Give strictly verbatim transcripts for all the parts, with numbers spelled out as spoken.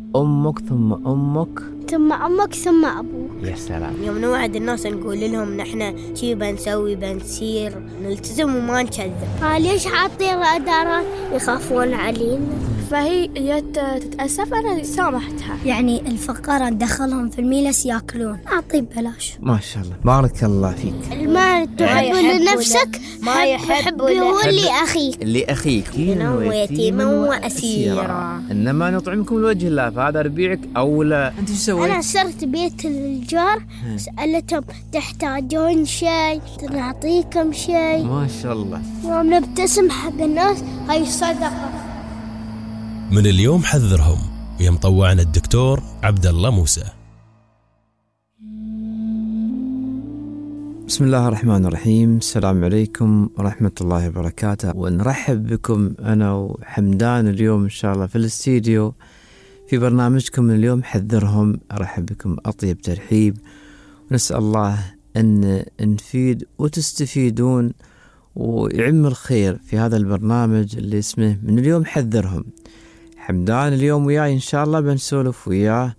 أمك ثم أمك ثم أمك ثم أبوك. يا سلام. يوم نوعد الناس نقول لهم نحن شي بنسوي بنسير نلتزم وما نكذب. ليش عاطين الإدارات يخافون علينا؟ فهي جت تتأسف أنا سامحتها. يعني الفقراء ندخلهم في الميلس يأكلون أعطي ببلاش. ما شاء الله بارك الله فيك. المال تحب لنفسك ما يحب لأخيك لأخيك ويتيما وأسيرا إنما نطعمكم لوجه الله فهذا ربيعك أو لا. أنت شو سويت؟ أنا صرت بيت الجار سألتهم تحتاجون شيء نعطيكم شيء. ما شاء الله. يوم نبتسم حق الناس هاي صدقة. من اليوم حذرهم ويا مطوعنا الدكتور عبد الله موسى. بسم الله الرحمن الرحيم. السلام عليكم ورحمة الله وبركاته، ونرحب بكم أنا وحمدان اليوم إن شاء الله في الاستديو في برنامجكم اليوم حذرهم. أرحب بكم أطيب ترحيب، ونسأل الله أن نفيد وتستفيدون ويعم الخير في هذا البرنامج اللي اسمه من اليوم حذرهم. حمدان اليوم وياي إن شاء الله بنسولف وياه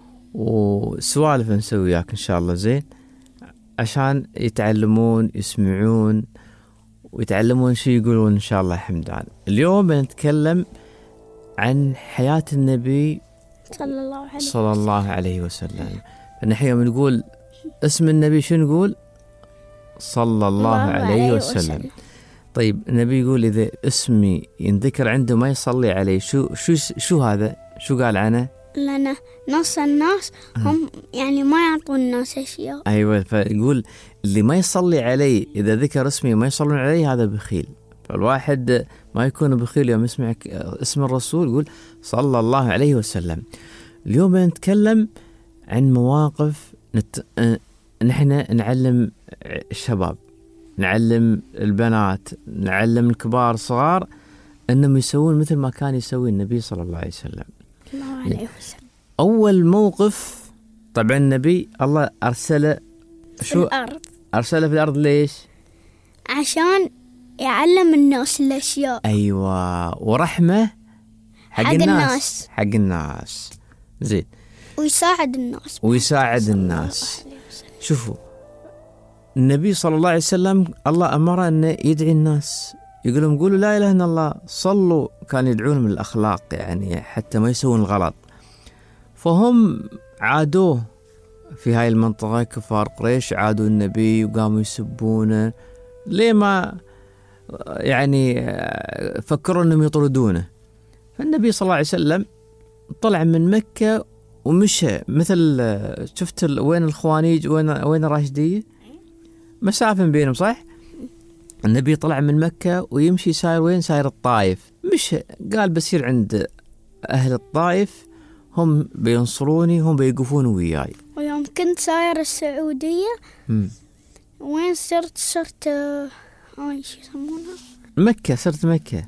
وسوالف نسوي وياك إن شاء الله زين عشان يتعلمون يسمعون ويتعلمون شو يقولون إن شاء الله. حمدان اليوم بنتكلم عن حياة النبي صلى الله عليه وسلم. صلى الله عليه وسلم. فنحن يوم نقول اسم النبي شو نقول؟ صلى الله عليه وسلم. طيب النبي يقول إذا اسمي ينذكر عنده ما يصلي عليه شو شو شو هذا؟ شو قال عنه؟ لأن نص الناس هم يعني ما يعطون الناس أشياء. أيوة، فيقول اللي ما يصلي عليه إذا ذكر اسمي ما يصلون عليه هذا بخيل. فالواحد ما يكون بخيل يوم يسمع اسم الرسول يقول صلى الله عليه وسلم. اليوم نتكلم عن مواقف نت... نحن نعلم الشباب، نعلم البنات، نعلم الكبار الصغار أنهم يسوون مثل ما كان يسوي النبي صلى الله عليه وسلم. الله عليه وسلم. أول موقف طبعا النبي الله أرسله شو؟ في الأرض. أرسله في الأرض ليش؟ عشان يعلم الناس الأشياء. أيوة، ورحمة حق, حق الناس. الناس حق الناس زين، ويساعد الناس ويساعد الناس. شوفوا النبي صلى الله عليه وسلم الله أمره أن يدعي الناس، يقول لهم قولوا لا إله إلا الله، صلوا. كان يدعونهم للأخلاق يعني حتى ما يسوون الغلط. فهم عادوه في هاي المنطقة، كفار قريش عادوا النبي وقاموا يسبونه ليه ما يعني فكروا أنهم يطردونه. فالنبي صلى الله عليه وسلم طلع من مكة ومشى مثل شفت وين الخوانيج وين وين الراشدية مسافة بينهم صح؟ النبي طلع من مكة ويمشي ساير وين؟ ساير الطائف. مش قال بصير عند أهل الطائف هم بينصروني، هم بيقفون وياي. ويوم كنت ساير السعودية مم. وين صرت؟ صرت هاي شو يسمونها؟ مكة. صرت مكة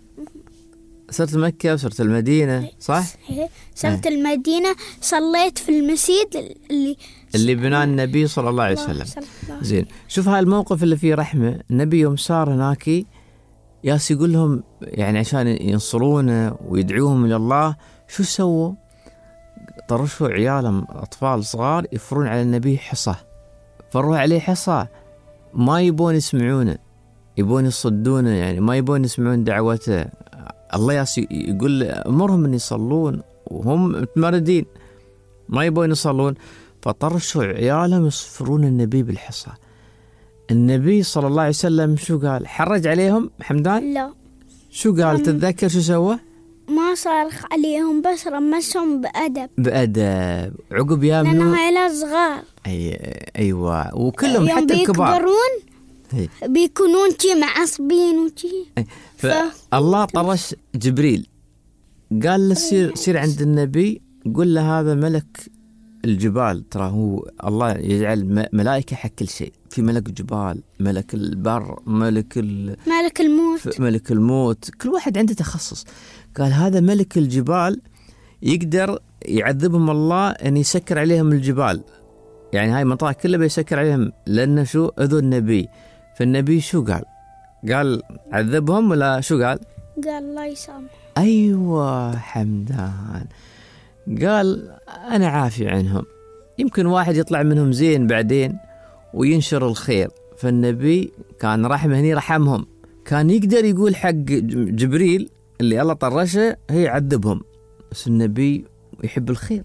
صرت مكة وصرت المدينة صح؟ صرت المدينة. صليت في المسجد اللي اللي بناه النبي صلى الله عليه وسلم. زين، شوف هاي الموقف اللي فيه رحمة. النبي يوم صار هناك ياس يقول لهم يعني عشان ينصرونه ويدعوهم إلى الله شو سووا؟ طرشوا عيالهم أطفال صغار يفرون على النبي حصى، فروا عليه حصى، ما يبون يسمعونه، يبون يصدونه، يعني ما يبون يسمعون دعوته. الله ياس يقول أمرهم أن يصلون وهم متمردين ما يبون يصلون، فطرشوا عيالهم يصفرون النبي بالحصى. النبي صلى الله عليه وسلم شو قال؟ حرج عليهم حمدان؟ لا. شو قال؟ تتذكر شو سوى؟ ما صارخ عليهم بس رمسهم بأدب. بأدب عقب يا لأن هاي صغار. أي أيوة، وكلهم حتى الكبار بيكونون شي معصبين وشي. فالله طرش جبريل قال له سير سير عند النبي قل له هذا ملك الجبال، ترى هو الله يجعل ملائكة حق كل شيء، في ملك جبال، ملك البر، ملك ملك الموت، ملك الموت، كل واحد عنده تخصص. قال هذا ملك الجبال يقدر يعذبهم الله أن يسكر عليهم الجبال، يعني هاي المنطقة كلها بيسكر عليهم لأنه شو أذوا النبي. فالنبي شو قال؟ قال عذبهم ولا شو قال؟ قال الله يسامح. أيوة حمدان، قال أنا عافي عنهم، يمكن واحد يطلع منهم زين بعدين وينشر الخير. فالنبي كان رحمه هني رحمهم، كان يقدر يقول حق جبريل اللي الله طرشه هي عذبهم، بس النبي يحب الخير،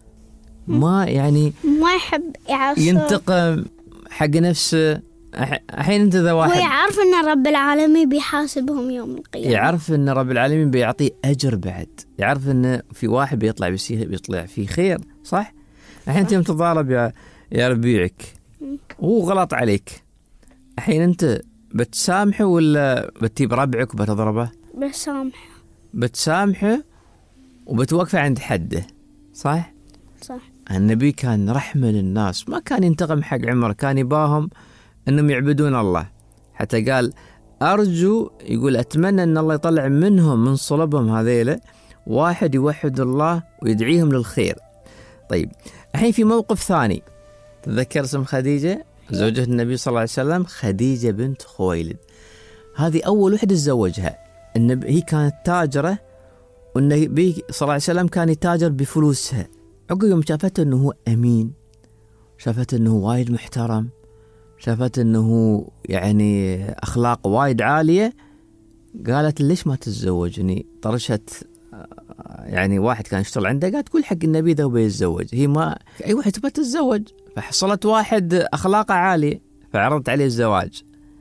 ما يعني ما يحب يعصر، ينتقم حق نفسه. الحين انت ذا واحد هو يعرف ان رب العالمين بيحاسبهم يوم القيامة، يعرف ان رب العالمين بيعطيه اجر، بعد يعرف ان في واحد بيطلع بيصير بيطلع فيه خير، صح؟ الحين انت متضارب يا يا ربيعك وهو غلط عليك، الحين انت بتسامحه ولا بتجيب ربعك وبتضربه؟ بسامحه. بتسامحه وبتوقفه عند حده، صح؟ صح. النبي كان رحمة للناس، ما كان ينتقم حق عمر، كان يباهم انهم يعبدون الله. حتى قال ارجو، يقول اتمنى ان الله يطلع منهم من صلبهم هذيله واحد يوحد الله ويدعيهم للخير. طيب الحين في موقف ثاني، تذكر اسم خديجة زوجة النبي صلى الله عليه وسلم، خديجة بنت خويلد، هذه أول وحدة تزوجها. النبي هي كانت تاجرة، والنبي صلى الله عليه وسلم كان يتاجر بفلوسها. عقب يوم شافته أنه هو أمين، شافته أنه وايد محترم، شافته أنه يعني أخلاق وايد عالية، قالت ليش ما تتزوجني؟ طرشت يعني واحد كان يشتغل عنده، قالت تقول حق النبي ذا وبيتزوج، هي ما أي واحد تبغى تتزوج، فحصلت واحد أخلاقه عالية فعرضت عليه الزواج،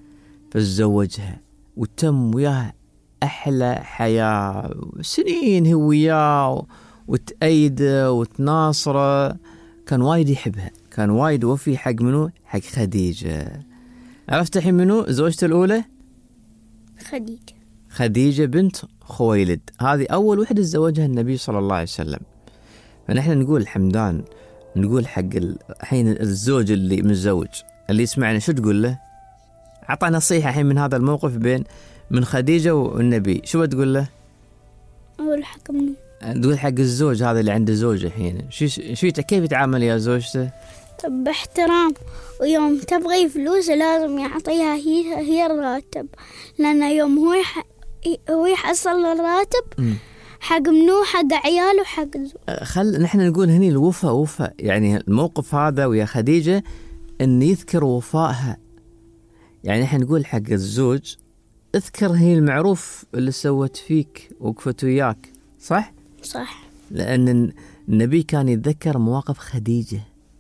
فتزوجها وتم وياها أحلى حياة، سنين هو وياه وتأيده وتناصره، كان وايد يحبها، كان وايد وفي حق منو؟ حق خديجة. عرفت الحين منو زوجته الأولى؟ خديجة. خديجة بنت خويلد، هذه أول وحدة تزوجها النبي صلى الله عليه وسلم. فنحن نقول الحمدان، نقول حق الحين الزوج اللي متزوج اللي يسمعنا، شو تقول له؟ عطى نصيحة الحين من هذا الموقف بين من خديجة والنبي، شو بتقول له؟ أقول حق منو؟ تقول حق الزوج هذا اللي عنده زوجة الحين، شو شو كيف يتعامل يا زوجته؟ باحترام، ويوم تبغي فلوس لازم يعطيها هي هي الراتب، لأن يوم هو يح... هو يحصل الراتب حق منو؟ حق عياله وحق الزوج. خل نحن نقول هني الوفاء، وفاء يعني الموقف هذا ويا خديجة أن يذكر وفائها، يعني نحن نقول حق الزوج اذكر هي المعروف اللي سوت فيك وقفت وياك، صح؟ صح. لأن النبي كان يتذكر مواقف خديجة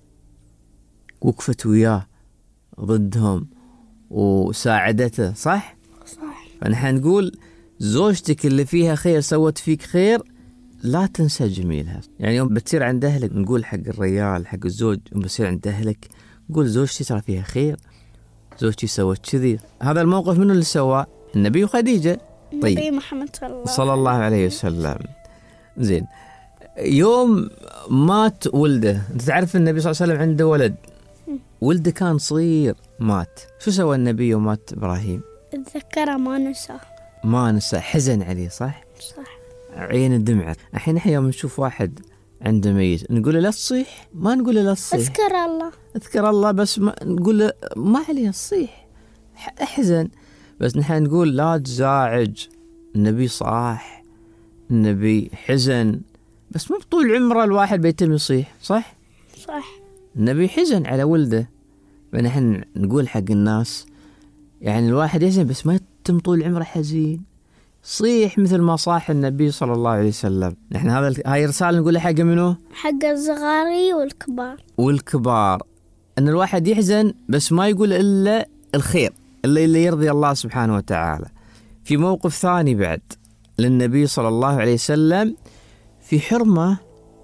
وقفت وياه ضدهم وساعدته، صح؟ صح. فنحن نقول زوجتك اللي فيها خير سوت فيك خير لا تنسى جميلها. يعني يوم بتصير عند أهلك، نقول حق الرجال حق الزوج يوم بتصير عند أهلك نقول زوجتي ترى فيها خير، زوجتي سوت كذي. هذا الموقف منو اللي سواه؟ النبي وخديجة. طيب النبي محمد صلى الله, صلى الله عليه وسلم. زين، يوم مات ولده، انت تعرف النبي صلى الله عليه وسلم عنده ولد، ولده كان صغير مات، شو سوى النبي يوم مات إبراهيم؟ اتذكره ما نساه، ما نسى، حزن عليه، صح؟ صح. عين الدمعة. الحين احنا يوم نشوف واحد عنده ميت نقول له لا تصيح، ما نقول له لا تصيح، اذكر الله، اذكر الله، بس ما نقول له ما عليه تصيح، احزن، بس نحن نقول لا تزاعج. النبي صاح، النبي حزن، بس مو بطول عمره الواحد بيتم يصيح، صح؟ صح. النبي حزن على ولده، فنحن نقول حق الناس يعني الواحد يحزن بس ما يتم طول عمره حزين، صيح مثل ما صاح النبي صلى الله عليه وسلم. نحن هذا هاي رسالة نقولها حق منو؟ حق الصغاري والكبار. والكبار، أن الواحد يحزن بس ما يقول إلا الخير، إلا اللي يرضي الله سبحانه وتعالى. في موقف ثاني بعد للنبي صلى الله عليه وسلم، في حرمة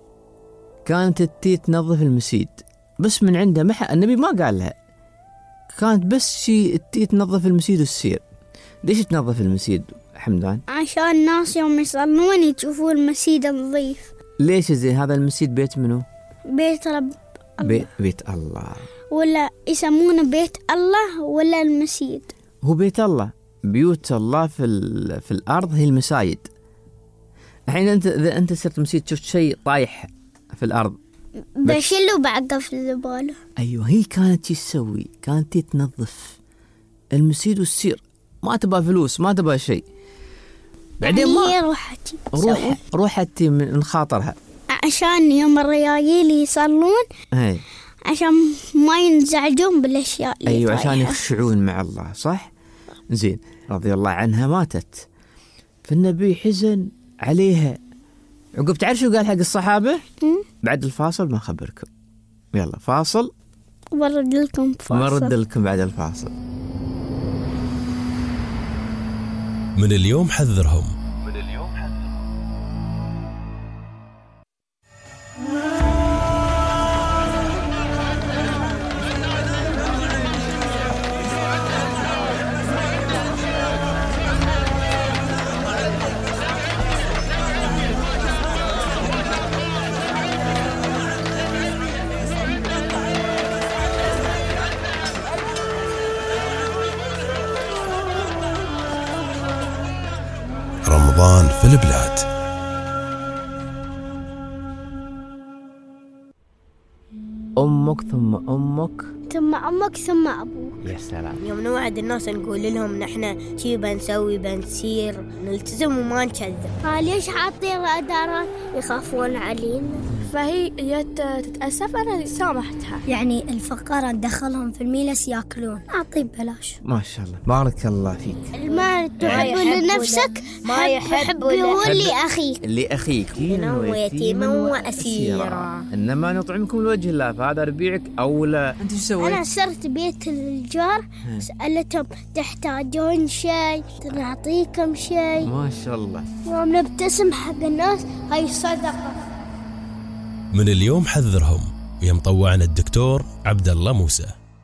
كانت التي تنظف المسيد، بس من عنده ما النبي ما قال لها، كانت بس شيء التي تنظف المسيد والسير. ليش تنظف المسيد حمدان؟ عشان الناس يوم يصلون يشوفوا المسيد نظيف. ليش زين؟ هذا المسيد بيت منو؟ بيت رب بيت, بيت الله، ولا يسمونه بيت الله ولا المسيد؟ هو بيت الله، بيوت الله في في الأرض هي المساجد. الحين أنت إذا أنت صرت مسيد شفت شيء طايح في الأرض بشيله بعقه في الزبالة. أيوة، هي كانت تسوي، كانت تنظف المسيد والسير، ما تبى فلوس ما تبى شيء. بعدين يعني ما روحتي روح روحتي من خاطرها، عشان يوم الريايل يصلون أي. عشان ما ينزعجون بالأشياء اللي أيوة عشان طايحة. يخشعون مع الله، صح؟ زين. رضي الله عنها ماتت، فالنبي حزن عليها. عقب تعرف شو قال حق الصحابة؟ مم. بعد الفاصل ما خبركم. يلا فاصل برد لكم مرد فاصل. لكم بعد الفاصل. من اليوم حذرهم. رمضان في البلاد. أمك ثم أمك ثم أمك ثم أبوك. يا سلام. يوم نوعد الناس نقول لهم نحن شي بنسوي بنسير نلتزم وما نكذب. ليش حاطين رادارات؟ يخافون علينا. فهي جت تتأسف أنا سامحتها. يعني الفقراء ندخلهم في الميلس ياكلون، أعطي ببلاش. ما شاء الله بارك الله فيك. المال تحب لنفسك ما يحب هو اللي أخيك. اللي أخيك ويتيما وأسيرا، إنما نطعمكم لوجه الله فهذا ربيعك أولى. أنت شو سويت؟ أنا صرت بيت الجار سألتهم تحتاجون شيء نعطيكم شيء. ما شاء الله. يوم نبتسم حق الناس هاي صدقة. من اليوم حذرهم، ويا مطوعنا الدكتور عبد الله موسى.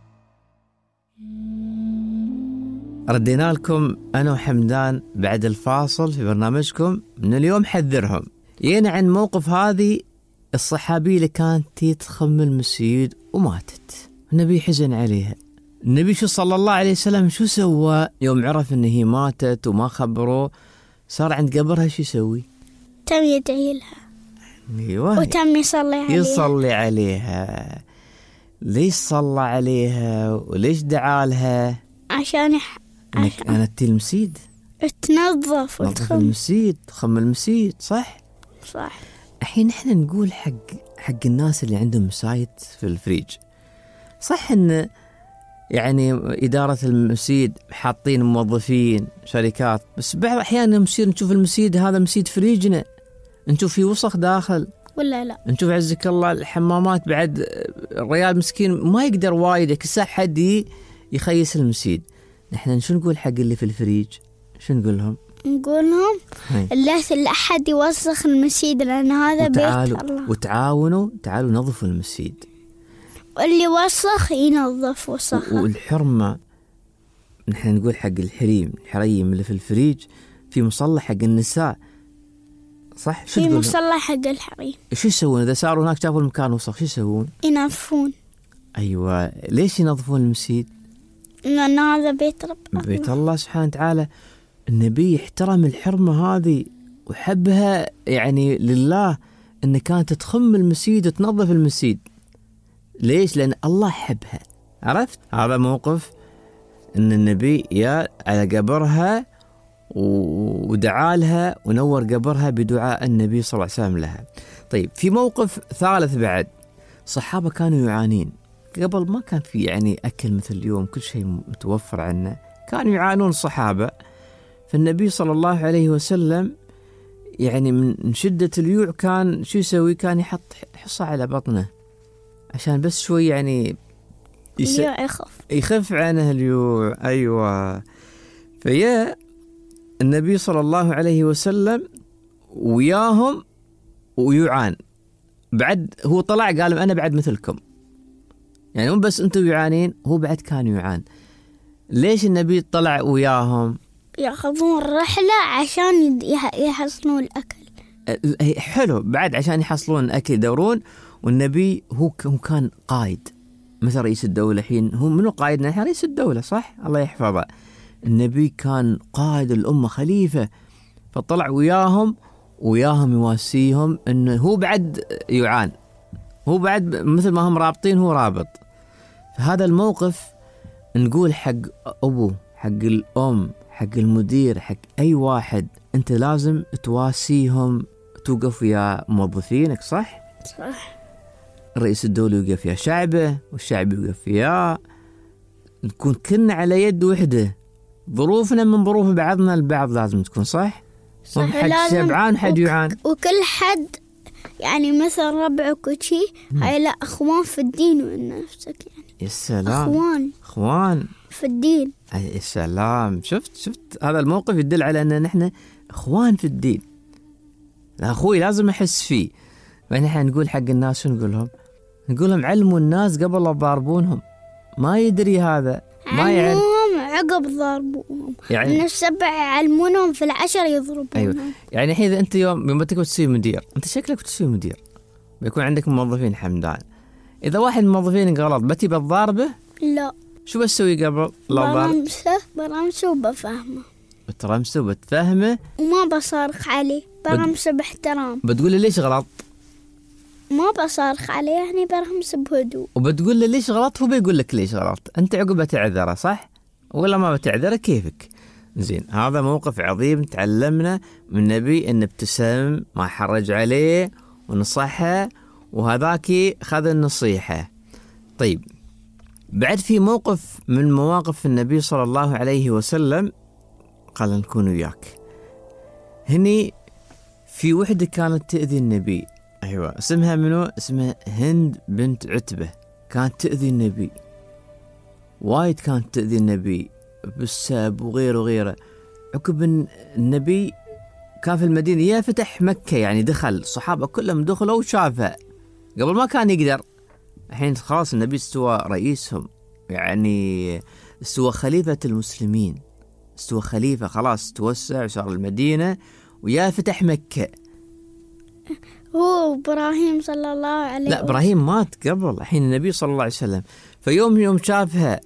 ردينا لكم أنا وحمدان بعد الفاصل في برنامجكم من اليوم حذرهم. ينا عن موقف هذه الصحابية اللي كانت تخم المسيد وماتت، النبي حزن عليها. النبي شو صلى الله عليه وسلم شو سوى يوم عرف إن هي ماتت وما خبروه؟ صار عند قبرها شو يسوي؟ تم يدعي لها. أيوة. وتم يصلي عليها. يصلي عليها. ليش صلى عليها وليش دعا لها؟ عشان يح... انك انا المسيد تنظف نظف وتخم. المسيد، تخم المسيد، صح؟ صح. الحين احنا نقول حق حق الناس اللي عندهم مسايد في الفريج، صح ان يعني إدارة المسيد حاطين موظفين شركات، بس بعض الأحيان نصير نشوف المسيد هذا مسيد فريجنا، نشوف فيه وسخ داخل ولا لا؟ نشوف عزك الله الحمامات بعد الريال مسكين ما يقدر وايد كسا حد يخيس المسيد. نحن شو نقول حق اللي في الفريج؟ شو نقول لهم؟ نقول لهم لا أحد يوسخ المسيد لأن هذا بيت الله. وتعاونوا، تعالوا نظفوا المسيد. واللي وسخ ينظف وسخ. والحرمة نحن نقول حق الحريم الحريم اللي في الفريج في مصلى حق النساء، صح؟ شو في تقول؟ مصلى حق الحريم. شو يسوون إذا صاروا هناك شافوا المكان وسخ؟ شو يسوون؟ ينظفون. أيوة. ليش ينظفون المسيد؟ لأن هذا بيت رب بيت الله سبحانه وتعالى. النبي احترم الحرمة هذه وحبها يعني لله، إن كانت تخم المسيد وتنظف المسيد. ليش؟ لأن الله حبها. عرفت؟ هذا موقف إن النبي يا على قبرها ودعا لها ونور قبرها بدعاء النبي صلى الله عليه وسلم لها. طيب في موقف ثالث بعد، صحابة كانوا يعانين قبل، ما كان في يعني أكل مثل اليوم كل شيء متوفر عنا، كانوا يعانون الصحابة. فالنبي صلى الله عليه وسلم يعني من شدة الجوع كان شو يسوي؟ كان يحط حصى على بطنه عشان بس شوي يعني يس... يخف يخف عنه الجوع. أيوة. فيا النبي صلى الله عليه وسلم وياهم ويعان بعد، هو طلع قال أنا بعد مثلكم، يعني مو بس أنتم يعانين، هو بعد كان يعان. ليش النبي طلع وياهم؟ يأخذون رحلة عشان يحصلون الأكل. حلو، بعد عشان يحصلون الأكل يدورون. والنبي هو هو كان قائد مثل رئيس الدولة. حين هو منو قائدنا؟ الحين رئيس الدولة، صح؟ الله يحفظه. النبي كان قائد الأمة، خليفة، فطلع وياهم وياهم يواسيهم إنه هو بعد يعان، هو بعد مثل ما هم رابطين هو رابط. فهذا الموقف نقول حق أبو، حق الأم، حق المدير، حق أي واحد، أنت لازم تواسيهم، توقف ويا موظفينك، صح؟ صح. رئيس الدولة يوقف ويا شعبه والشعب يوقف وياه، نكون كلنا على يد وحدة، ظروفنا من ظروف بعضنا البعض لازم تكون، صح؟ صح. حد شبعان حد يعان، وكل حد يعني مثل ربعك وشي هاي لا أخوان في الدين وإن نفسك يعني يا سلام، أخوان اخوان في الدين. يا سلام. شفت شفت هذا الموقف يدل على ان نحن اخوان في الدين. اخوي لازم احس فيه. فنحن نقول حق الناس شو نقول لهم؟ نقول لهم علموا الناس قبل لا تضاربونهم. ما يدري هذا، ما يعرف عقب ضربوهم يعني من السبع يعلمونهم في العشر يضربونهم. ايوه يعني الحين اذا انت يوم يوم تكون تصير مدير، انت شكلك بتصير مدير، بيكون عندك موظفين حمدان، اذا واحد من الموظفين غلط بتي بتضاربه؟ لا. شو بتسوي قبل لا ضارب؟ برمسه برمسه وبفهمه، بترمسه وبتفهمه وما بصارخ عليه، برمسه باحترام. بتقول له ليش غلط؟ ما بصارخ عليه يعني برمسه بهدوء. وبتقول له ليش غلط، هو بيقول لك ليش غلط، انت عقب تعذره، صح؟ ولا ما بتعذره كيفك. زين، هذا موقف عظيم تعلمنا من النبي ان ابتسم، ما حرج عليه ونصحه، وهذاك خذ النصيحة. طيب، بعد في موقف من مواقف النبي صلى الله عليه وسلم، قال نكون وياك. هني في وحدة كانت تأذي النبي، أيوة اسمها منو؟ اسمها هند بنت عتبة. كانت تأذي النبي وايد، كانت تأذي النبي بالسب وغيره وغيره. عقب النبي كان في المدينة، يا فتح مكة يعني دخل، الصحابة كلهم دخلوا وشافها، قبل ما كان يقدر. الحين خلاص النبي استوى رئيسهم، يعني استوى خليفة المسلمين، استوى خليفة، خلاص توسع وصار المدينة ويا فتح مكة. هو إبراهيم صلى الله عليه لا، إبراهيم مات قبل، الحين النبي صلى الله عليه وسلم. فيوم يوم شافها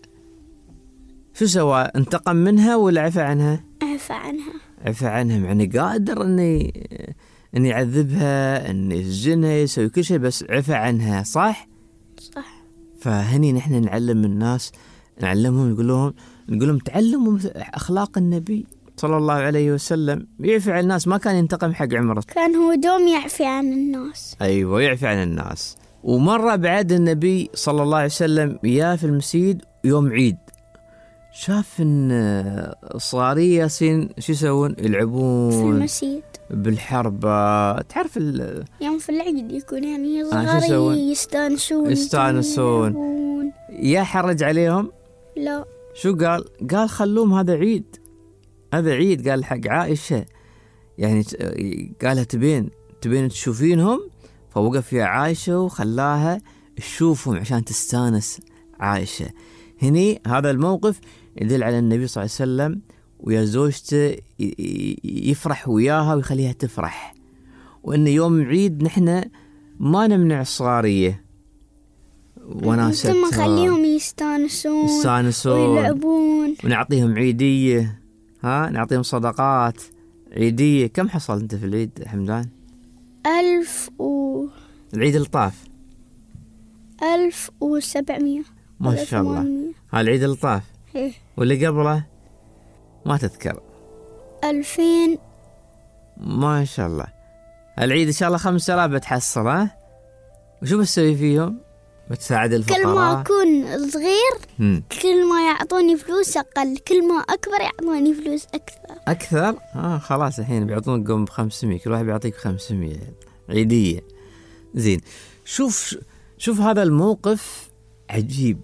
شو سوى؟ انتقم منها ولا عفى عنها؟ عفى عنها. عفى عنها، يعني قادر اني ان يعذبها، ان يسجنها، يسوي كل شيء، بس عفى عنها، صح؟ صح. فهني نحن نعلم الناس، نعلمهم، نقول لهم نقول لهم تعلموا اخلاق النبي صلى الله عليه وسلم. يعفى عن الناس، ما كان ينتقم حق عمره، كان هو دوم يعفي عن الناس. ايوه يعفى عن الناس. ومره بعد النبي صلى الله عليه وسلم يا في المسجد يوم عيد، شاف ان صغاري ياسين شو يسوون؟ يلعبون في المسجد بالحرب. تعرف ال... يوم في العيد يكون يعني آه صغاري يستانسون يستانسون يا حرج عليهم؟ لا. شو قال؟ قال خلوهم، هذا عيد، هذا عيد. قال حق عائشة، يعني قالها تبين تبين تشوفينهم، فوقف يا عائشة وخلاها تشوفهم عشان تستانس عائشة. هني هذا الموقف يدل على النبي صلى الله عليه وسلم ويا زوجته يفرح وياها ويخليها تفرح، وإن يوم عيد نحن ما نمنع الصغارية وناستها، ثم نخليهم يستانسون يستانسون ويلعبون، ونعطيهم عيدية، ها نعطيهم صدقات عيدية. كم حصل أنت في العيد حمدان؟ ألف و العيد الطاف ألف وسبعمية ما شاء الله. هالعيد الطاف إيه. واللي قبله ما تذكر؟ ألفين ما شاء الله. العيد إن شاء الله خمس آلاف بتحصل، ها؟ وشو بتسوي فيهم؟ بتساعد الفقراء؟ كل ما أكون صغير مم. كل ما يعطوني فلوس أقل، كل ما أكبر يعطوني فلوس أكثر. أكثر؟ آه خلاص الحين بيعطونكم بخمسمية، كل واحد بيعطيك خمسمية عيدية. زين، شوف شوف هذا الموقف عجيب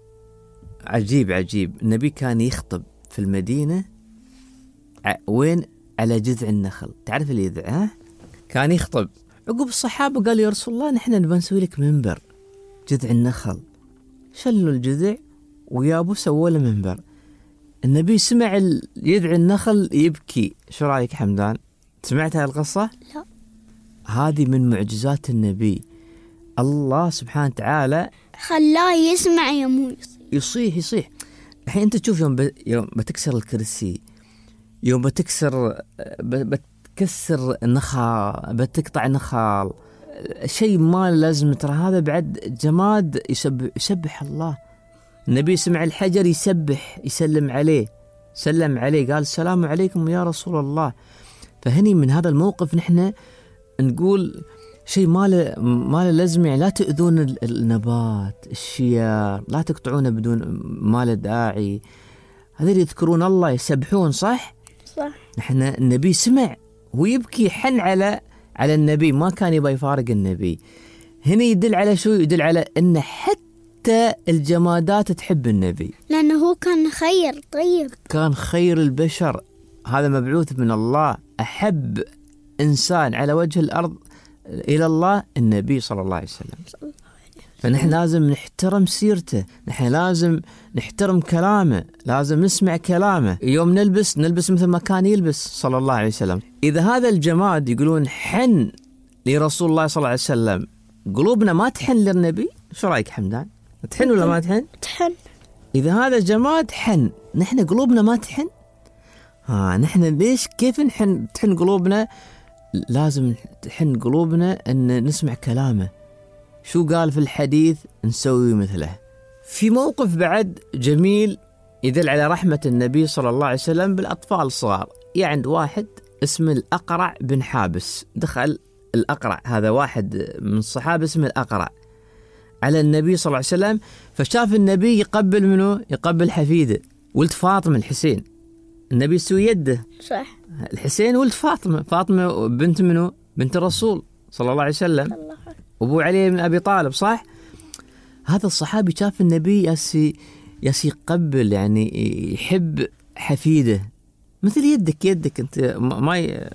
عجيب عجيب. النبي كان يخطب في المدينة ع... وين؟ على جذع النخل. تعرف اللي يذع؟ ها؟ كان يخطب. عقب الصحابة قالوا يا رسول الله نحن نبغى نسوي لك منبر جذع النخل. شلوا الجذع ويابو سووا له منبر. النبي سمع يذع النخل يبكي. شو رايك حمدان؟ سمعت هاي القصة؟ لا. هذه من معجزات النبي. الله سبحانه وتعالى خلاه يسمع يموت، يصيح يصيح. الحين انت تشوف يوم, ب... يوم بتكسر الكرسي، يوم بتكسر ب... بتكسر النخال، بتقطع النخال، شيء ما لازم، ترى هذا بعد جماد يسبح, يسبح الله. النبي سمع الحجر يسبح، يسلم عليه، سلم عليه، قال السلام عليكم يا رسول الله. فهني من هذا الموقف نحن نقول شيء ما له ما له لازمه، يعني لا تؤذون النبات الشيار، لا تقطعونه بدون ما له داعي. هذول يذكرون الله يسبحون، صح؟ صح. نحن النبي سمع ويبكي، حن على على النبي، ما كان يبغى يفارق النبي. هنا يدل على شو؟ يدل على ان حتى الجمادات تحب النبي، لانه هو كان خير طيب، كان خير البشر، هذا مبعوث من الله. احب انسان على وجه الارض الى الله النبي صلى الله عليه وسلم. فنحن لازم نحترم سيرته، نحن لازم نحترم كلامه، لازم نسمع كلامه. يوم نلبس نلبس مثل ما كان يلبس صلى الله عليه وسلم. إذا هذا الجماد يقولون حن لرسول الله صلى الله عليه وسلم، قلوبنا ما تحن للنبي، شو رأيك حمدان؟ تحن ولا ما تحن؟ تحن. إذا هذا جماد حن، نحن قلوبنا ما تحن؟ ها نحن ليش كيف نحن تحن قلوبنا؟ لازم تحن قلوبنا أن نسمع كلامه، شو قال في الحديث نسوي مثله. في موقف بعد جميل يدل على رحمة النبي صلى الله عليه وسلم بالأطفال الصغار. يعني واحد اسمه الأقرع بن حابس، دخل الأقرع، هذا واحد من الصحابة اسمه الأقرع، على النبي صلى الله عليه وسلم، فشاف النبي يقبل منه، يقبل حفيده ولد فاطمة الحسين. النبي سوي يده، صح. الحسين ولد فاطمة، فاطمة بنت منه؟ بنت الرسول صلى الله عليه وسلم، أبو علي بن أبي طالب، صح؟ هذا الصحابي شاف النبي ياسي ياسي يقبل، يعني يحب حفيده مثل يدك يدك أنت، ما ي...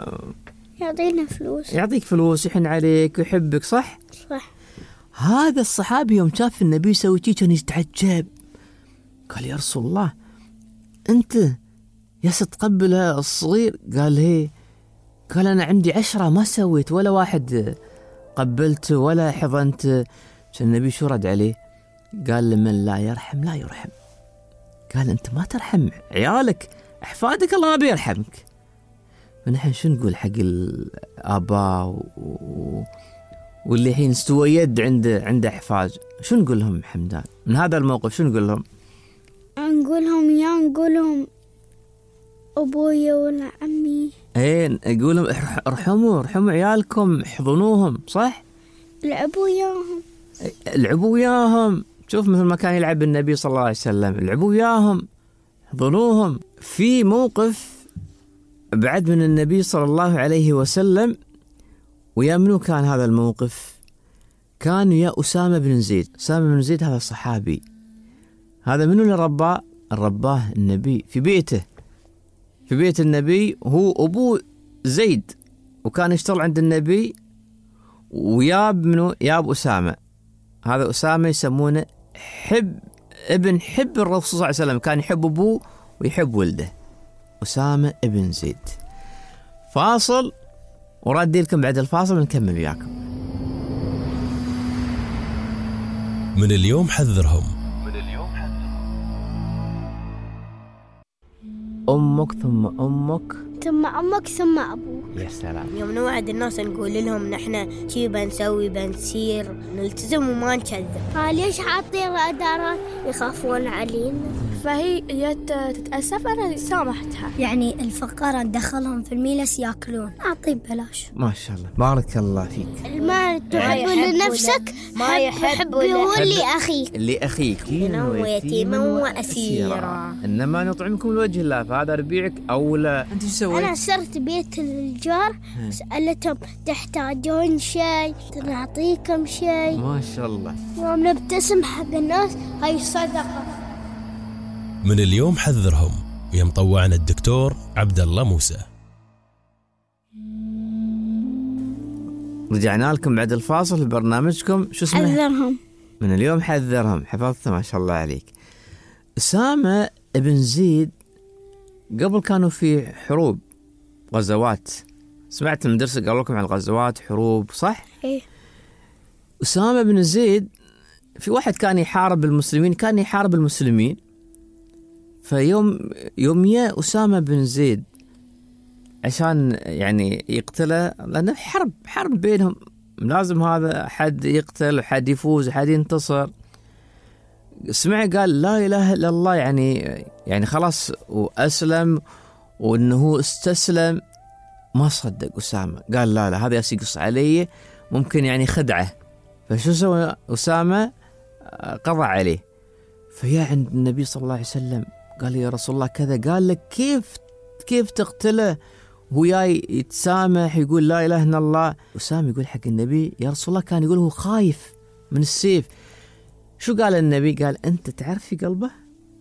يعطينا فلوس، يعطيك فلوس، يحن عليك ويحبك، صح؟ صح. هذا الصحابي يوم شاف النبي يسوي شيء كان يتعجب، قال يا رسول الله أنت ياس تقبل الصغير؟ قال هي. قال أنا عندي عشرة ما سويت ولا واحد قبلت ولا حضنت. كان النبي شو رد عليه؟ قال لمن لا يرحم لا يرحم. قال أنت ما ترحم عيالك أحفادك، الله ما بيرحمك. فنحن شو نقول حق الآباء و... واللي حين استوى يد عند عند أحفاد، شو نقول لهم حمدان من هذا الموقف؟ شو نقول لهم؟ نقول لهم يا نقول لهم أبويا ولا عمي. ايه نقول لهم ارحموا ارحموا عيالكم، احضنوهم، صح؟ لعبوا وياهم، العبوا وياهم. شوف مثل ما كان يلعب النبي صلى الله عليه وسلم، العبوا وياهم، احضنوهم. في موقف بعد من النبي صلى الله عليه وسلم، ويا منو كان هذا الموقف؟ كان يا أسامة بن زيد. أسامة بن زيد هذا الصحابي، هذا منو اللي رباه؟ رباه النبي في بيته، في بيت النبي، هو أبوه زيد، وكان يشتغل عند النبي، وياب منو؟ ياب أسامة. هذا أسامة يسمونه حب ابن حب الرسول صلى الله عليه وسلم، كان يحب أبوه ويحب ولده، أسامة ابن زيد. فاصل ورادي لكم بعد الفاصل نكمل وياكم. من اليوم حذرهم، أمك ثم أمك ثم أمك ثم أبوك. يا سلام. يوم نوعد الناس نقول لهم نحن شي بنسوي بنسير، نلتزم وما نكذب. ليش حاطين رادارات؟ يخافون علينا. فهي جت تتأسف، أنا سامحتها. يعني الفقراء ندخلهم في الميلس ياكلون، أعطي ببلاش. ما شاء الله، بارك الله فيك. المال تحب لنفسك، ما يحب لأخيك لأخيك ويتيما وأسيرا، إنما نطعمكم لوجه الله فهذا ربيعك أو لا. أنت شو سويت؟ أنا صرت بيت الجار، سألتهم تحتاجون شيء نعطيكم شيء. ما شاء الله. يوم نبتسم حق الناس هاي صدقة. من اليوم حذرهم، ويا مطوعنا الدكتور عبد الله موسى. رجعنا لكم بعد الفاصل لبرنامجكم شو اسمه؟ حذرهم. من اليوم حذرهم. حفظته ما شاء الله عليك. أسامة ابن زيد قبل كانوا في حروب غزوات، سمعت من درس قالوا لكم عن الغزوات حروب، صح؟ إيه. أسامة بن زيد في واحد كان يحارب المسلمين، كان يحارب المسلمين، فيوم يوم يا أسامة بن زيد عشان يعني يقتله، لأنه حرب حرب بينهم، لازم هذا حد يقتل وحد يفوز وحد ينتصر. سمع قال لا إله إلا الله، يعني يعني خلاص وأسلم وأنه استسلم. ما صدق أسامة، قال لا لا هذا يقص علي، ممكن يعني خدعة. فشو سوى أسامة؟ قضى عليه. فيا عند النبي صلى الله عليه وسلم قال يا رسول الله كذا. قال لك كيف كيف تقتله هو جاي يتسامح يقول لا إله إلا الله؟ أسامة يقول حق النبي يا رسول الله كان يقول هو خايف من السيف. شو قال النبي؟ قال أنت تعرف في قلبه.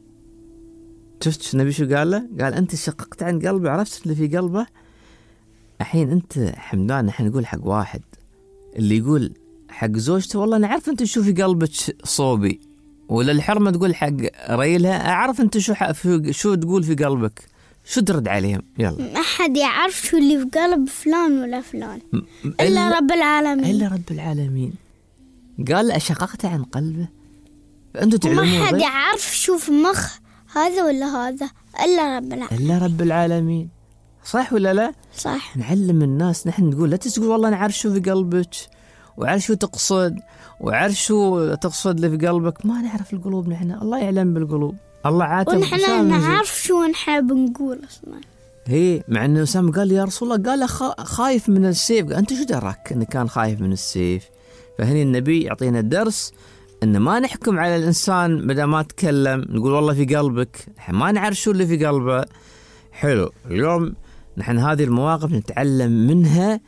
شفت النبي شو قال له؟ قال أنت شققت عن قلبه، عرفت اللي في قلبه. الحين أنت حمدان نحن نقول حق واحد اللي يقول حق زوجته والله أنا أعرف أنت شو في قلبك صوبي، ولا الحرمة تقول حق ريلها أعرف أنت شو شو تقول في قلبك، شو ترد عليهم؟ يلا ما حد يعرف شو اللي في قلب فلان ولا فلان إلا رب العالمين. إلا رب العالمين. قال أشققت عن قلبه، فأنتوا تعلمون ما حد يعرف شو في مخ هذا ولا هذا إلا رب العالمين. إلا رب العالمين. صح ولا لا؟ صح. نعلم الناس، نحن نقول لا تقول والله أنا عارف شو في قلبك وعارف شو تقصد وعارف شو تقصد اللي في قلبك. ما نعرف القلوب نحن، الله يعلم بالقلوب. الله عاتب ونحن نعرف شو نحب نقول أصلا. هي مع أنه أسامة قال يا رسول الله قال خايف من السيف. قال أنت شو دراك أنه كان خايف من السيف؟ فهني النبي يعطينا الدرس أن ما نحكم على الإنسان مدى ما تكلم نقول والله في قلبك، ما نعرف شو اللي في قلبه. حلو. اليوم نحن هذه المواقف نتعلم منها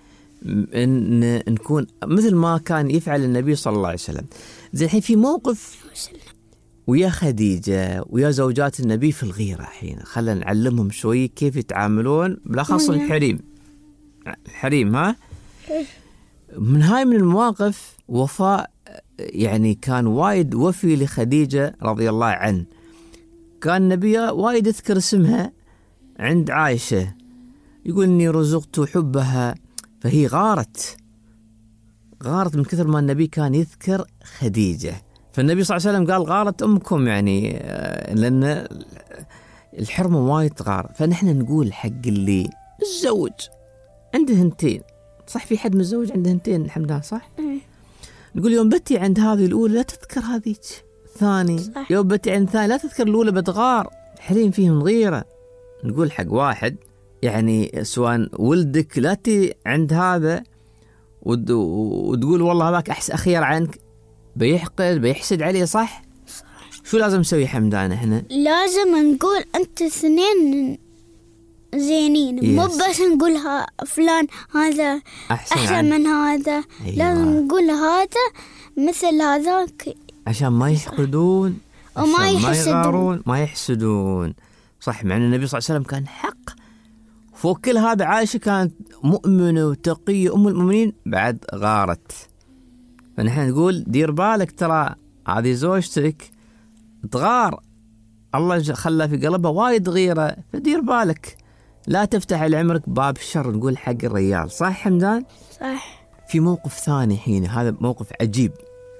إن نكون مثل ما كان يفعل النبي صلى الله عليه وسلم. زي الحين في موقف ويا خديجة ويا زوجات النبي في الغيرة، حين خلنا نعلمهم شوي كيف يتعاملون بالأخص الحريم. الحريم ها من هاي من المواقف وفاء، يعني كان وايد وفي لخديجة رضي الله عنه. كان النبي وايد يذكر اسمها عند عائشة، يقول إني رزقت حبها، فهي غارت غارت من كثر ما النبي كان يذكر خديجة. فالنبي صلى الله عليه وسلم قال غارت أمكم، يعني لأن الحرمة وايد تغار. فنحن نقول حق اللي الزوج عنده هنتين، صح في حد متزوج عنده هنتين الحمد لله صح؟ نقول يوم بتي عند هذه الأولى لا تذكر هذيك ثاني، صح. يوم بتي عند ثاني لا تذكر الأولى بتغار. حريم فيهم غيرة. نقول حق واحد يعني سواء ولدك لا تي عند هذا وتقول والله هذاك أحس أخير عنك، بيحقد بيحسد عليه صح؟ صح. شو لازم نسوي حمدان احنا؟ لازم نقول أنت اثنين زينين، مو بس نقولها فلان هذا أحسن, أحسن من هذا. أيوة. لازم نقول هذا مثل هذاك عشان ما يحقدون وما يحسدون ما يحسدون صح. مع أن النبي صلى الله عليه وسلم كان حق فوق كل هذا. عائشة كانت مؤمنة وتقية أم المؤمنين بعد غارت. فنحن نقول دير بالك ترى هذه زوجتك تغار، الله خلى في قلبها وايد غيرة، فدير بالك لا تفتح لعمرك باب الشر. نقول حق الرجال صح حمدان؟ صح. في موقف ثاني حين هذا موقف عجيب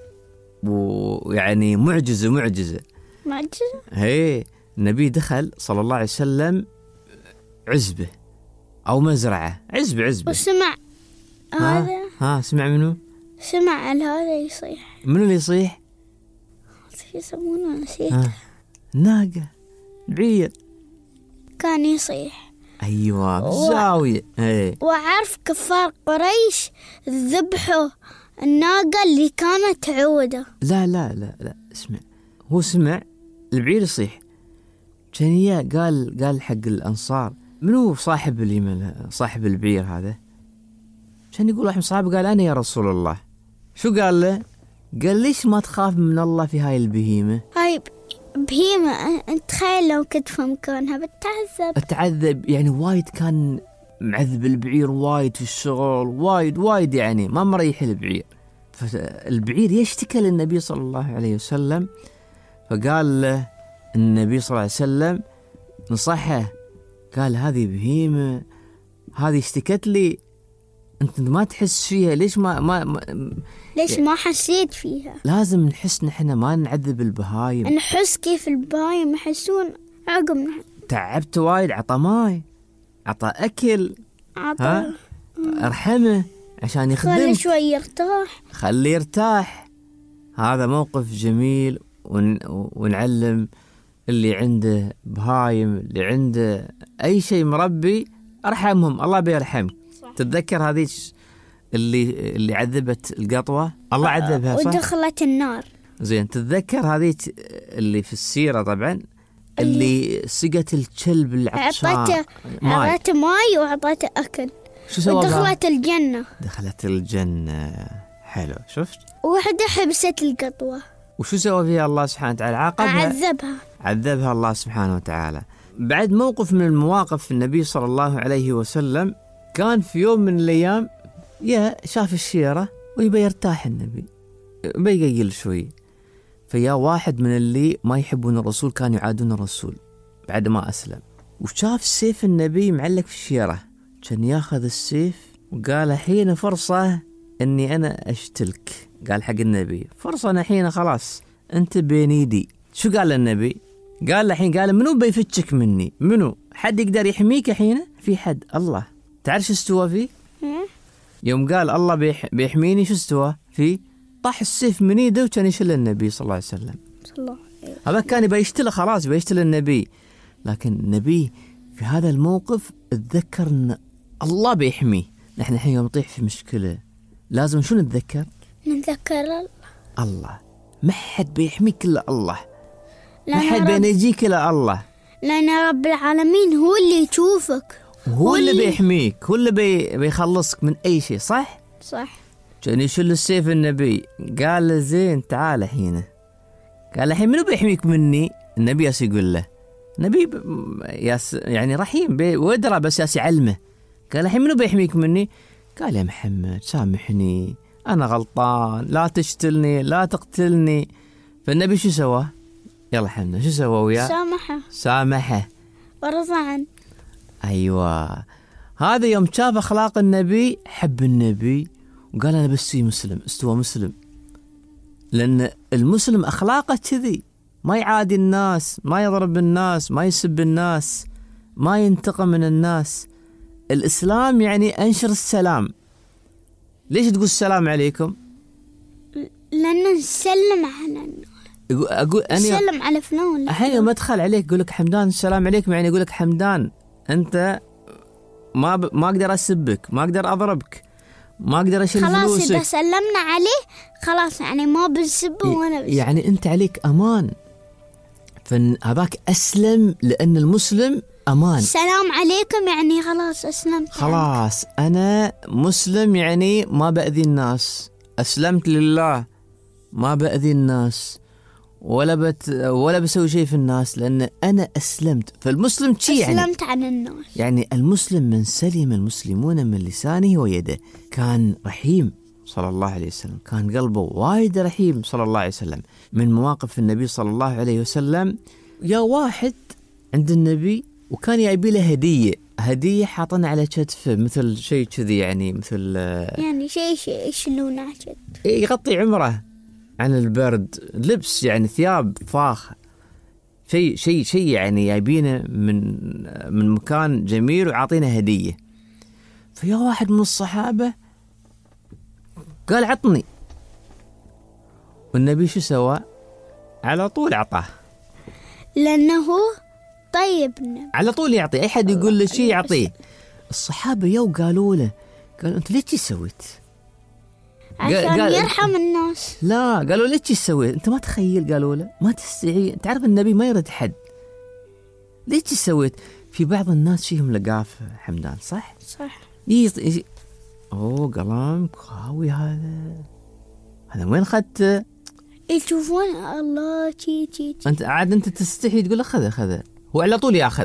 ويعني معجزة معجزة معجزة. هي النبي دخل صلى الله عليه وسلم عزبة أو مزرعة، عزبة عزبة وسمع هذا. ها سمع منه؟ سمع على هذا يصيح. منو اللي يصيح؟ يسمونه نسيت. ناقة بعير كان يصيح. أيوة بالزاوية. و... ايه. وعرف كفار قريش ذبحوا الناقة اللي كانت عودة. لا لا لا لا اسمع، هو سمع البعير يصيح كان قال قال حق الأنصار منو صاحب اليمن صاحب البعير هذا؟ كان يقول واحد من صحابه قال أنا يا رسول الله. شو قال له؟ قال ليش ما تخاف من الله في هاي البهيمة؟ هاي بهيمة انت تخيل لو كنت في مكانها بتعذب. بتعذب يعني وايد. كان معذب البعير وايد في الشغل وايد وايد، يعني ما مريح البعير. فالبعير يشتكى للنبي صلى الله عليه وسلم، فقال له النبي صلى الله عليه وسلم نصحه، قال هذه بهيمة هذه اشتكت لي انت ما تحس فيها، ليش ما, ما, ما ليش ما حسيت فيها؟ لازم نحس نحن ما نعذب البهايم، نحس كيف البهايم يحسون عقب. تعبت وايد، عطى ماي عطى أكل عطى ارحمه عشان يخدمك، خلي شوي يرتاح خلي يرتاح. هذا موقف جميل ون... ونعلم اللي عنده بهايم اللي عنده أي شيء مربي ارحمهم الله بيرحمك. تتذكر هذيك اللي اللي عذبت القطوة الله عذبها صح؟ ودخلت النار. زين تتذكر هذيك اللي في السيرة طبعا اللي سقت الكلب العطشان أعطته أعطته ماي وأعطته أكل. شو سوى؟ ودخلت الجنة. دخلت الجنة. حلو شفت. وحدة حبست القطوة. وشو سوى فيها الله سبحانه وتعالى؟ عاقبها. عذبها. عذبها الله سبحانه وتعالى. بعد موقف من المواقف النبي صلى الله عليه وسلم كان في يوم من الأيام يا شاف الشيرة ويبي يرتاح النبي بيقيل شوي، فيا واحد من اللي ما يحبون الرسول كانوا يعادون الرسول بعد ما أسلم، وشاف سيف النبي معلق في الشيرة، كان ياخذ السيف وقال حين فرصة أني أنا أشتلك. قال حق النبي فرصة أنا حين خلاص أنت بين يدي. شو قال للنبي؟ قال الحين قال منو بيفتشك مني؟ منو حد يقدر يحميك حين؟ في حد الله. تعرف شو استوى فيه؟ يوم قال الله بيح بيحميني شو استوى فيه؟ طاح السيف من يده وكان يشل النبي صلى الله عليه وسلم. الله. هذا كان بيشتله خلاص بيشتله النبي، لكن النبي في هذا الموقف اتذكر ان الله بيحميه. نحن الحين يوم نطيح في مشكلة لازم شو نتذكر؟ نتذكر الله. ما حد بيحميك الا الله، ما لأن حد رب... بينجيك الا الله، لأن رب العالمين هو اللي يشوفك، هو, هو اللي اللي... بيحميك، هو اللي بي... بيخلصك من اي شيء. صح صح. كان يشل السيف النبي. قال له زين تعال الحين. قال الحين منو بيحميك مني؟ النبي ياس يقول له نبي ب... ياس يعني رحيم بي... وادرى بس ياس علمه. قال الحين منو بيحميك مني؟ قال يا محمد سامحني أنا غلطان، لا تشتلني لا تقتلني. فالنبي شو سوى؟ يلا حنا شو سوى وياه؟ سامحه سامحه ورضى عنه. أيوة هذا يوم شاف أخلاق النبي حب النبي وقال أنا بس مسلم، استوى مسلم. لأن المسلم أخلاقه كذي، ما يعادي الناس، ما يضرب الناس، ما يسب الناس، ما ينتقم من الناس. الإسلام يعني أنشر السلام. ليش تقول السلام عليكم؟ لأن نسلم على الناس. أقول أنا نسلم على فلان. الحين يوم أدخل عليك أقول لك حمدان السلام عليكم، يعني أقول لك حمدان أنت ما ب... ما أقدر أسبك، ما أقدر أضربك، ما أقدر أشيل فلوسك. خلاص إذا سلمنا عليه خلاص يعني ما بنسبه وأنا بسبه. يعني أنت عليك أمان. فهذاك أسلم لأن المسلم أمان. السلام عليكم يعني خلاص أسلمت. خلاص أنا مسلم يعني ما بأذي الناس، أسلمت لله ما بأذي الناس ولا بت ولا بسوي شيء في الناس لأن أنا أسلمت. فالمسلم شيء يعني أسلمت عن الناس. يعني المسلم من سلم المسلمون من لسانه ويده. كان رحيم صلى الله عليه وسلم، كان قلبه وايد رحيم صلى الله عليه وسلم. من مواقف النبي صلى الله عليه وسلم يا واحد عند النبي وكان يبي له هدية، هدية حاطنا على كتفه مثل شيء كذي يعني مثل يعني شيء شيء يشلونه على كتفه يغطي عمره عن البرد، لبس يعني ثياب فاخر، شيء شيء شيء يعني يبينه من من مكان جميل وعاطينا هدية. فيا واحد من الصحابة قال عطني، والنبي شو سوى؟ على طول أعطاه، لأنه طيب نبي. على طول يعطي أي حد يقول له شيء يعطيه. الصحابة يو قالوا له قالوا أنت ليش سويت؟ عشان قال يرحم الناس. لا قالوا ليش سويت؟ أنت ما تخيل، قالوا له ما تستحي، تعرف النبي ما يرد حد، ليش سويت؟ في بعض الناس فيهم لقافة حمدان صح؟ صح. يجي أوه قلم قوي هذا، هذا وين خدته؟ يشوفون الله تي تي تي. أنت عاد أنت تستحي تقول أخذ أخذ، هو على طول يأخذ.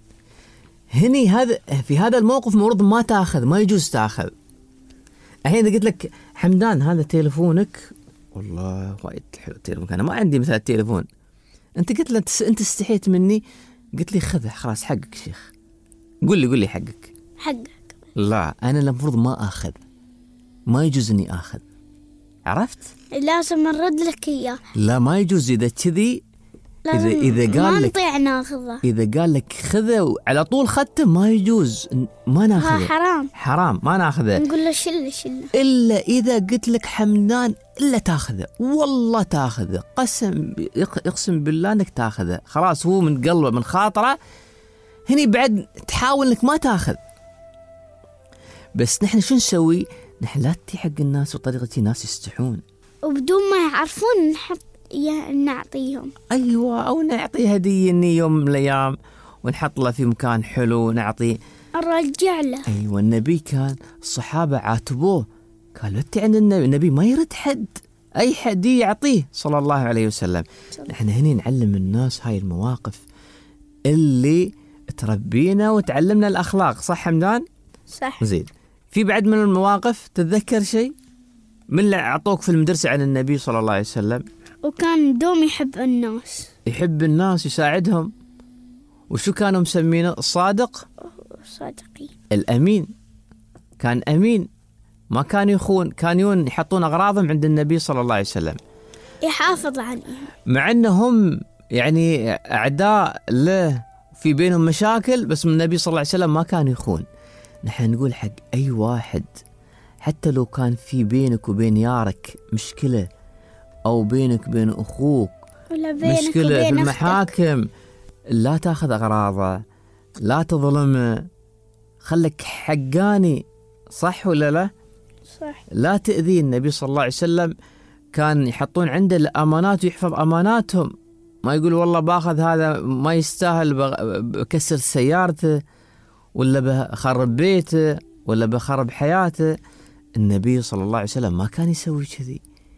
هني هذا في هذا الموقف مورد ما تأخذ، ما يجوز تأخذ. الحين إذا قلت لك حمدان هذا تليفونك، والله وايد حلو تليفونك، أنا ما عندي مثل التليفون. أنت قلت له أنت استحيت مني، قلت لي خذه خلاص حقك شيخ، قل لي قل لي حقك. حقك. لا أنا المفروض ما أخذ، ما يجوز إني أخذ، عرفت؟ لازم نرد لك إياه. لا ما يجوز إذا كذي، إذا إذا قال لك ما ناخذه، إذا قال لك خذه على طول خدته ما يجوز، ما ناخذه، حرام حرام ما ناخذه. نقول له شله شله. إلا إذا قلت لك حمدان إلا تاخذه، والله تاخذه، قسم يقسم بالله إنك تاخذه، خلاص هو من قلبه من خاطره. هني بعد تحاول إنك ما تاخذ، بس نحن شو نسوي؟ نحن لا تتي حق الناس وطريقة الناس يستحون، وبدون ما يعرفون نحط يا نعطيهم. أيوة، أو نعطي هدية إني يوم من الأيام ونحط له في مكان حلو نعطي نرجع له. أيوة. النبي كان الصحابة عاتبوه، قالوا أنت عند النبي، النبي ما يرد حد، أي حد يعطيه صلى الله عليه وسلم. نحن هنا نعلم الناس هاي المواقف اللي تربينا وتعلمنا الأخلاق. صح حمدان؟ صح. زين، في بعد من المواقف تتذكر شيء من اللي أعطوك في المدرسة عن النبي صلى الله عليه وسلم؟ وكان دوم يحب الناس، يحب الناس، يساعدهم. وشو كانوا مسمينه؟ الصادق، صادقين، الأمين. كان أمين، ما كان يخون، كانوا يحطون أغراضهم عند النبي صلى الله عليه وسلم، يحافظ عليهم، مع أنهم يعني أعداء له، في بينهم مشاكل، بس من النبي صلى الله عليه وسلم ما كان يخون. نحن نقول حق أي واحد، حتى لو كان في بينك وبين يارك مشكلة، أو بينك وبين أخوك ولا بينك مشكلة وبين في المحاكم، لا تأخذ أغراضه، لا تظلمه، خلك حقاني. صح ولا لا؟ صح. لا تأذي. النبي صلى الله عليه وسلم كان يحطون عنده الأمانات ويحفظ أماناتهم، ما يقول والله باخذ هذا ما يستاهل بكسر سيارته، ولا بخرب بيته، ولا بخرب حياته. النبي صلى الله عليه وسلم ما كان يسوي كذي.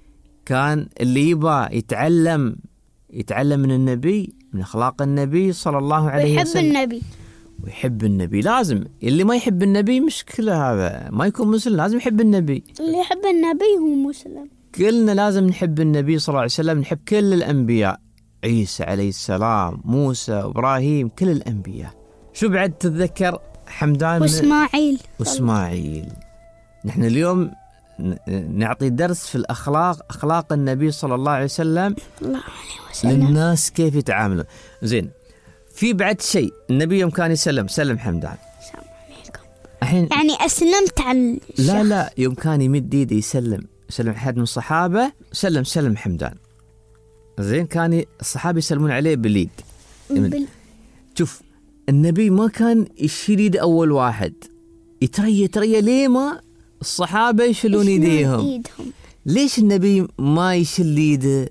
كان اللي يبغى يتعلم يتعلم من النبي، من أخلاق النبي صلى الله عليه وسلم، ويحب النبي ويحب النبي. لازم اللي ما يحب النبي مشكلة، هذا ما يكون مسلم. لازم يحب النبي. اللي يحب النبي هو مسلم. كلنا لازم نحب النبي صلى الله عليه وسلم، نحب كل الأنبياء، عيسى عليه السلام، موسى، إبراهيم، كل الأنبياء. شو بعد تتذكر حمدان؟ وإسماعيل. وإسماعيل. نحن اليوم نعطي درس في الأخلاق، أخلاق النبي صلى الله عليه وسلم الله عليه وسلم للناس كيف يتعاملون. زين، في بعد شيء النبي يوم كان يسلم، سلم حمدان. السلام عليكم. الحين يعني أسلمت على الشخص. لا لا، يوم كان يمد ايده يسلم، سلم أحد من الصحابة، سلم سلم حمدان. زين، كان الصحابة يسلمون عليه باليد. بال... شوف، النبي ما كان يشيل يد أول واحد، يتريى يتريى ليه ما الصحابة يشيلون يديهم. إيدهم. ليش النبي ما يشيل يده؟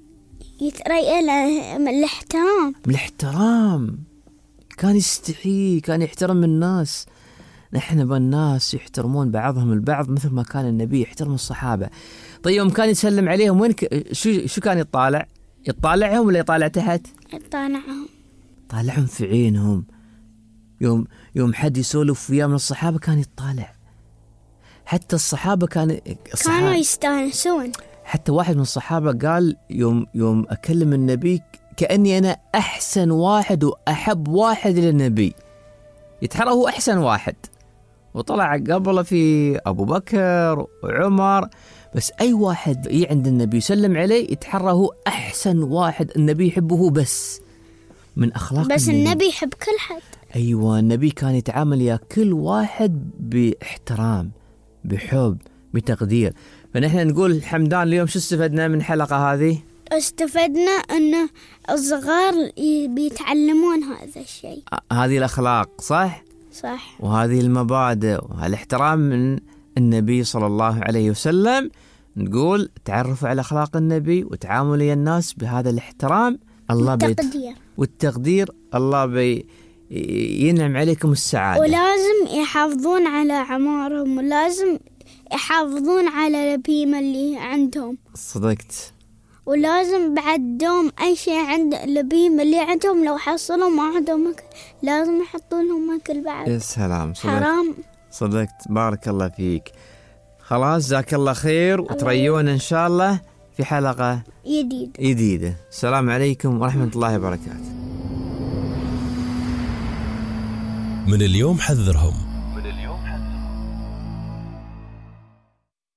يتريى له من الاحترام. من الاحترام، كان يستحي، كان يحترم الناس. نحن بالناس يحترمون بعضهم البعض مثل ما كان النبي يحترم الصحابة. طيب يوم كان يسلم عليهم وين ك... شو شو كان يطالع؟ يطالعهم ولا يطالع تحت؟ يطالعهم. طالعهم في عينهم. يوم يوم حد يسولف وياه من الصحابة كان يطالع. حتى الصحابة كان الصحابة كانوا يستانسون. حتى واحد من الصحابة قال يوم يوم أكلم النبي كأني أنا أحسن واحد وأحب واحد للنبي. يتحرى هو أحسن واحد، وطلع قبله في أبو بكر وعمر، بس أي واحد يجي عند النبي يسلم عليه يتحرى هو أحسن واحد، النبي يحبه هو. بس من أخلاق بس النبي, النبي يحب كل حد. أيوة، النبي كان يتعامل يا كل واحد باحترام، بحب، بتقدير. فنحن نقول حمدان اليوم شو استفدنا من الحلقة هذه؟ استفدنا أن الصغار بيتعلمون هذا الشيء، هذه الأخلاق. صح؟ صح. وهذه المبادئ وهالاحترام من النبي صلى الله عليه وسلم. نقول تعرفوا على أخلاق النبي وتعاملوا يا الناس بهذا الاحترام، الله والتقدير. والتقدير الله بي ينعم عليكم السعادة. ولازم يحافظون على عمارهم، ولازم يحافظون على البهيمة اللي عندهم. صدقت. ولازم بعد دوم أي شيء عند البهيمة اللي عندهم لو حصلوا ما عندهم أكل لازم يحطون لهم أكل بعد. يا سلام، صدقت. حرام. صدقت، بارك الله فيك. خلاص، جزاك الله خير، وتريونا إن شاء الله في حلقة جديدة جديدة. السلام عليكم ورحمة الله وبركاته. من اليوم حذرهم